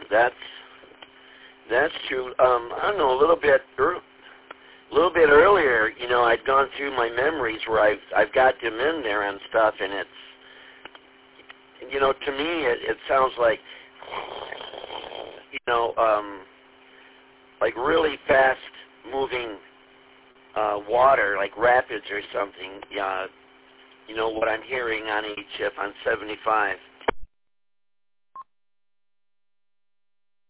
That's true. I don't know, a little bit earlier, I'd gone through my memories where I've got them in there and stuff, and it's, to me, it sounds like, like really fast moving water, like rapids or something. What I'm hearing on HF on 75.